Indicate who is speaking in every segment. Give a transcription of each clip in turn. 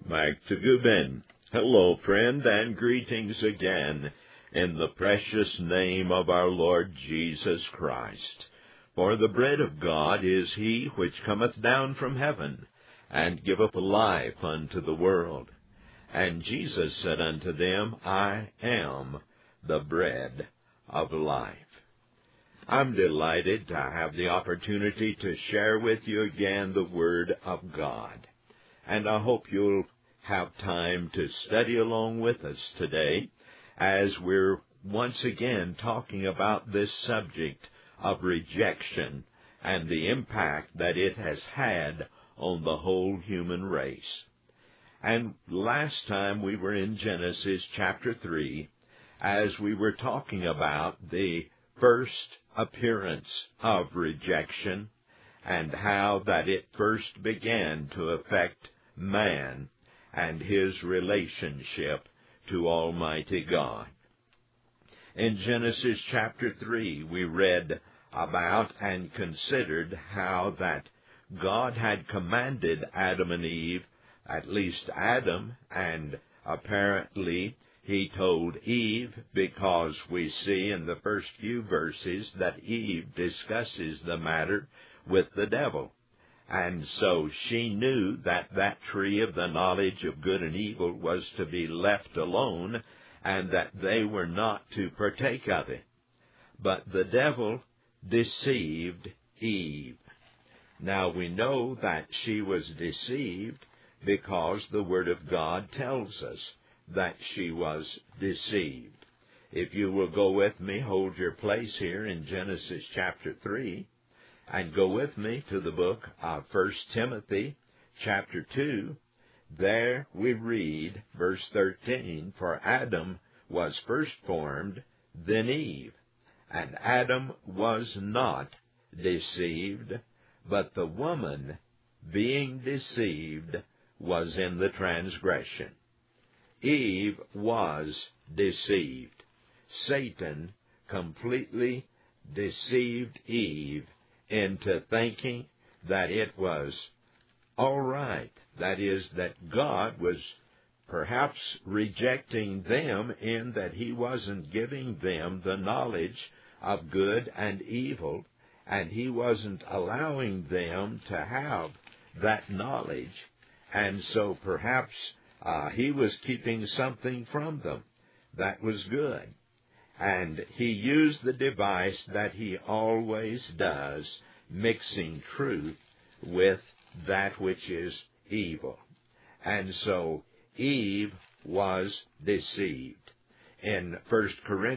Speaker 1: Mike Tagubin. Hello, friend, and greetings again in the precious name of our Lord Jesus Christ. For the bread of God is he which cometh down from heaven, and giveth life unto the world. And Jesus said unto them, I am the bread of life. I'm delighted to have the opportunity to share with you again the Word of God. And I hope you'll have time to study along with us today as we're once again talking about this subject of rejection and the impact that it has had on the whole human race. And last time we were in Genesis chapter 3 as we were talking about the first appearance of rejection and how that it first began to affect man and his relationship to Almighty God. In Genesis chapter 3, we read about and considered how that God had commanded Adam and Eve, at least Adam, and apparently he told Eve, because we see in the first few verses that Eve discusses the matter with the devil. And so she knew that that tree of the knowledge of good and evil was to be left alone, and that they were not to partake of it. But the devil deceived Eve. Now we know that she was deceived because the Word of God tells us that she was deceived. If you will go with me, hold your place here in Genesis chapter 3, and go with me to the book of 1 Timothy chapter 2. There we read, verse 13, For Adam was first formed, then Eve. And Adam was not deceived, but the woman, being deceived, was in the transgression. Eve was deceived. Satan completely deceived Eve into thinking that it was all right. That is, that God was perhaps rejecting them in that he wasn't giving them the knowledge of good and evil, and he wasn't allowing them to have that knowledge, and so perhaps he was keeping something from them that was good. And he used the device that he always does, mixing truth with that which is evil. And so Eve was deceived. In 2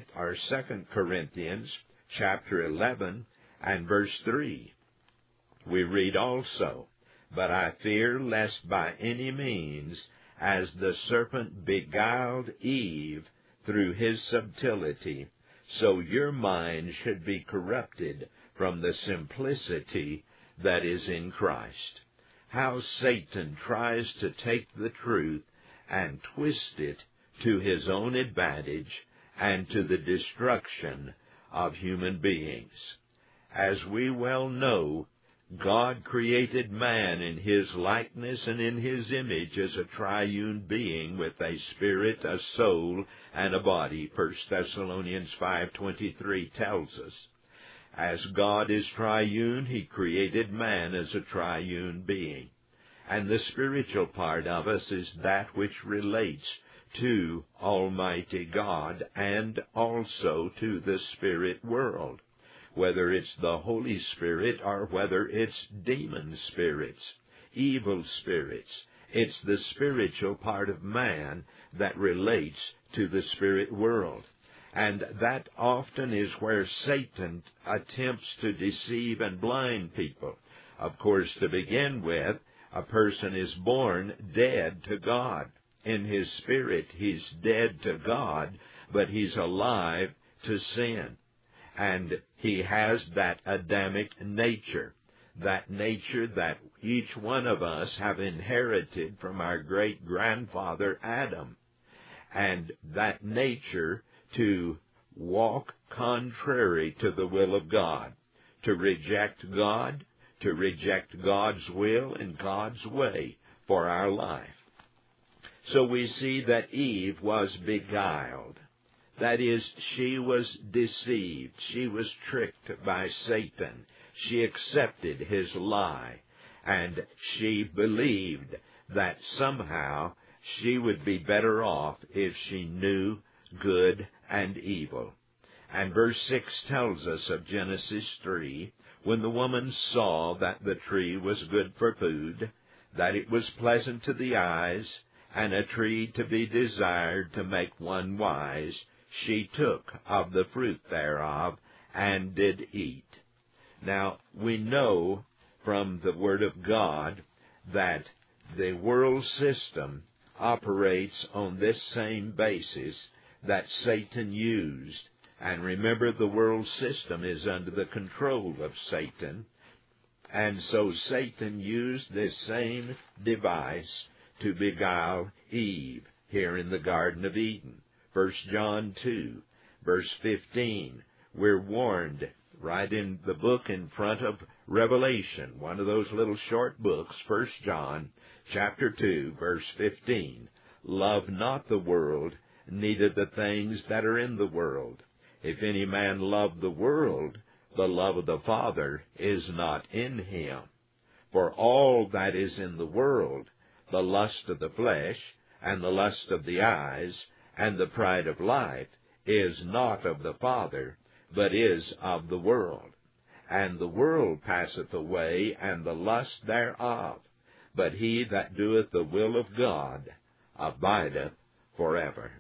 Speaker 1: Corinthians chapter 11 and verse 3, we read also, But I fear lest by any means, as the serpent beguiled Eve through his subtlety, so your mind should be corrupted from the simplicity that is in Christ. How Satan tries to take the truth and twist it to his own advantage and to the destruction of human beings. As we well know, God created man in his likeness and in his image as a triune being with a spirit, a soul, and a body. 1 Thessalonians 5:23 tells us. As God is triune, he created man as a triune being. And the spiritual part of us is that which relates to Almighty God and also to the spirit world, whether it's the Holy Spirit or whether it's demon spirits, evil spirits. It's the spiritual part of man that relates to the spirit world. And that often is where Satan attempts to deceive and blind people. Of course, to begin with, a person is born dead to God. In his spirit, he's dead to God, but he's alive to sin. And he has that Adamic nature, that nature that each one of us have inherited from our great-grandfather Adam. And that nature to walk contrary to the will of God, to reject God, to reject God's will and God's way for our life. So we see that Eve was beguiled. That is, she was deceived. She was tricked by Satan. She accepted his lie, and she believed that somehow she would be better off if she knew good and evil. And verse 6 tells us of Genesis 3, when the woman saw that the tree was good for food, that it was pleasant to the eyes, and a tree to be desired to make one wise, she took of the fruit thereof, and did eat. Now, we know from the Word of God that the world system operates on this same basis that Satan used. And remember, the world system is under the control of Satan. And so Satan used this same device to beguile Eve here in the Garden of Eden. 1 John 2, verse 15, we're warned right in the book in front of Revelation, one of those little short books, 1 John chapter 2, verse 15. Love not the world, neither the things that are in the world. If any man love the world, the love of the Father is not in him. For all that is in the world, the lust of the flesh, and the lust of the eyes, and the pride of life, is not of the Father, but is of the world. And the world passeth away, and the lust thereof. But he that doeth the will of God abideth forever.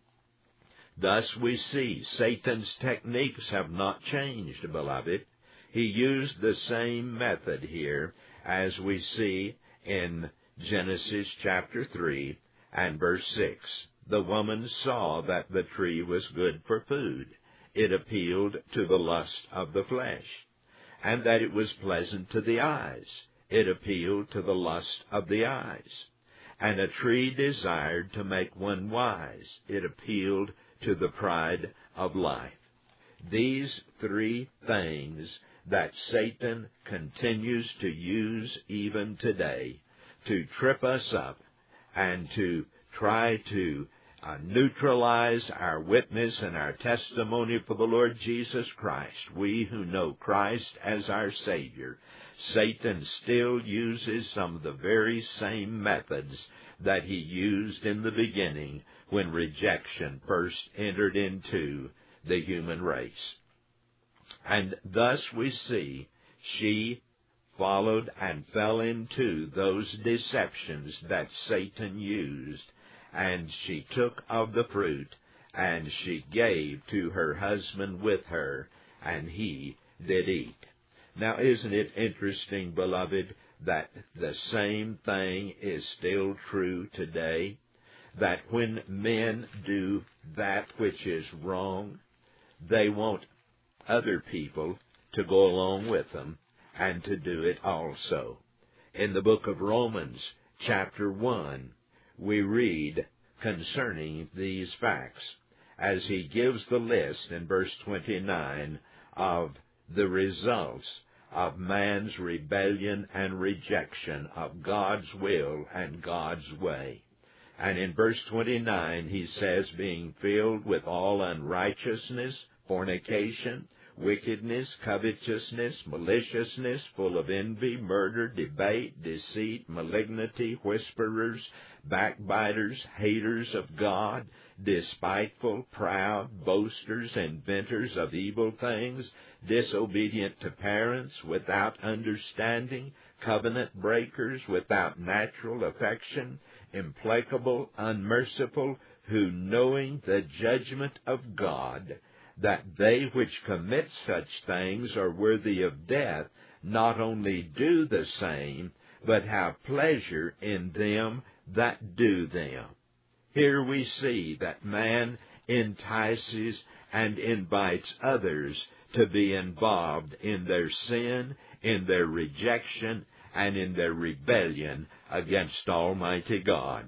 Speaker 1: Thus we see Satan's techniques have not changed, beloved. He used the same method here as we see in Genesis chapter 3 and verse 6. The woman saw that the tree was good for food. It appealed to the lust of the flesh. And that it was pleasant to the eyes. It appealed to the lust of the eyes. And a tree desired to make one wise. It appealed to the pride of life. These three things that Satan continues to use even today to trip us up and to try to neutralize our witness and our testimony for the Lord Jesus Christ. We who know Christ as our Savior, Satan still uses some of the very same methods that he used in the beginning when rejection first entered into the human race. And thus we see she followed and fell into those deceptions that Satan used, and she took of the fruit, and she gave to her husband with her, and he did eat. Now, isn't it interesting, beloved, that the same thing is still true today? That when men do that which is wrong, they want other people to go along with them and to do it also. In the book of Romans, chapter 1, we read concerning these facts, as he gives the list in verse 29 of the results of man's rebellion and rejection of God's will and God's way. And in verse 29, he says, being filled with all unrighteousness, fornication, wickedness, covetousness, maliciousness, full of envy, murder, debate, deceit, malignity, whisperers, backbiters, haters of God, despiteful, proud, boasters, inventors of evil things, disobedient to parents, without understanding, covenant breakers, without natural affection, implacable, unmerciful, who knowing the judgment of God, that they which commit such things are worthy of death, not only do the same, but have pleasure in them that do them. Here we see that man entices and invites others to be involved in their sin, in their rejection, and in their rebellion against Almighty God.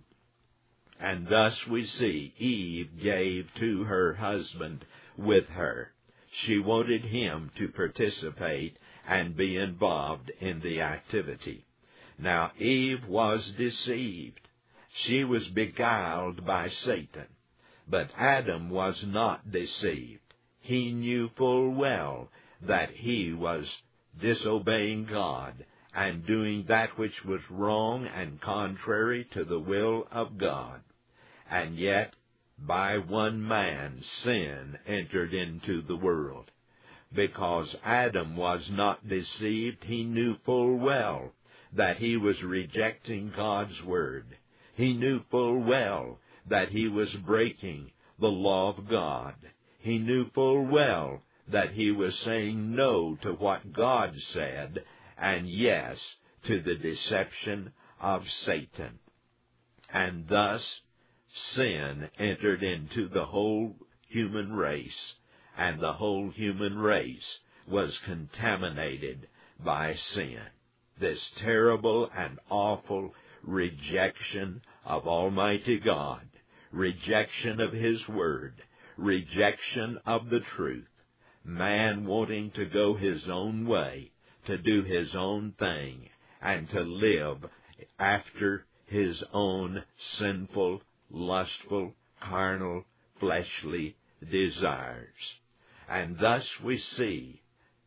Speaker 1: And thus we see Eve gave to her husband with her. She wanted him to participate and be involved in the activity. Now, Eve was deceived. She was beguiled by Satan. But Adam was not deceived. He knew full well that he was disobeying God and doing that which was wrong and contrary to the will of God. And yet, by one man, sin entered into the world. Because Adam was not deceived, he knew full well that he was rejecting God's word. He knew full well that he was breaking the law of God. He knew full well that he was saying no to what God said and yes to the deception of Satan. And thus sin entered into the whole human race, and the whole human race was contaminated by sin. This terrible and awful rejection of Almighty God, rejection of His Word, rejection of the truth, man wanting to go his own way, to do his own thing, and to live after his own sinful, lustful, carnal, fleshly desires. And thus we see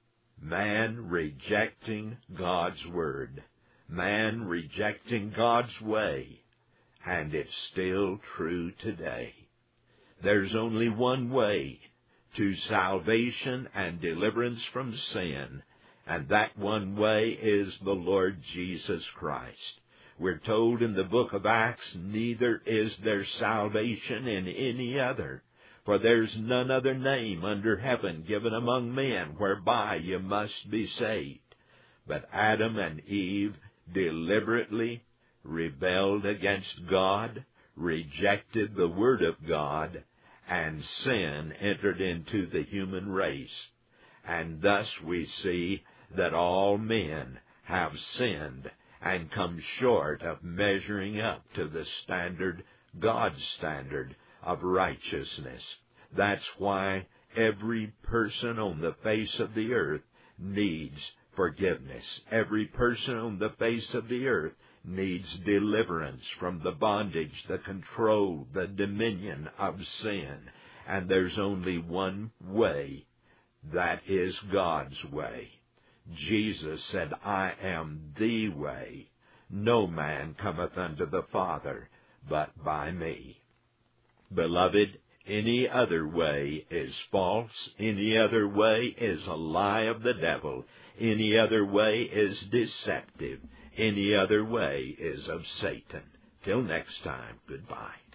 Speaker 1: man rejecting God's Word, man rejecting God's way, and it's still true today. There's only one way to salvation and deliverance from sin, and that one way is the Lord Jesus Christ. We're told in the book of Acts, neither is there salvation in any other, for there's none other name under heaven given among men whereby you must be saved. But Adam and Eve deliberately rebelled against God, rejected the Word of God, and sin entered into the human race. And thus we see that all men have sinned and come short of measuring up to the standard, God's standard of righteousness. That's why every person on the face of the earth needs forgiveness. Every person on the face of the earth needs deliverance from the bondage, the control, the dominion of sin. And there's only one way. That is God's way. Jesus said, I am the way. No man cometh unto the Father but by me. Beloved, any other way is false. Any other way is a lie of the devil. Any other way is deceptive. Any other way is of Satan. Till next time, goodbye.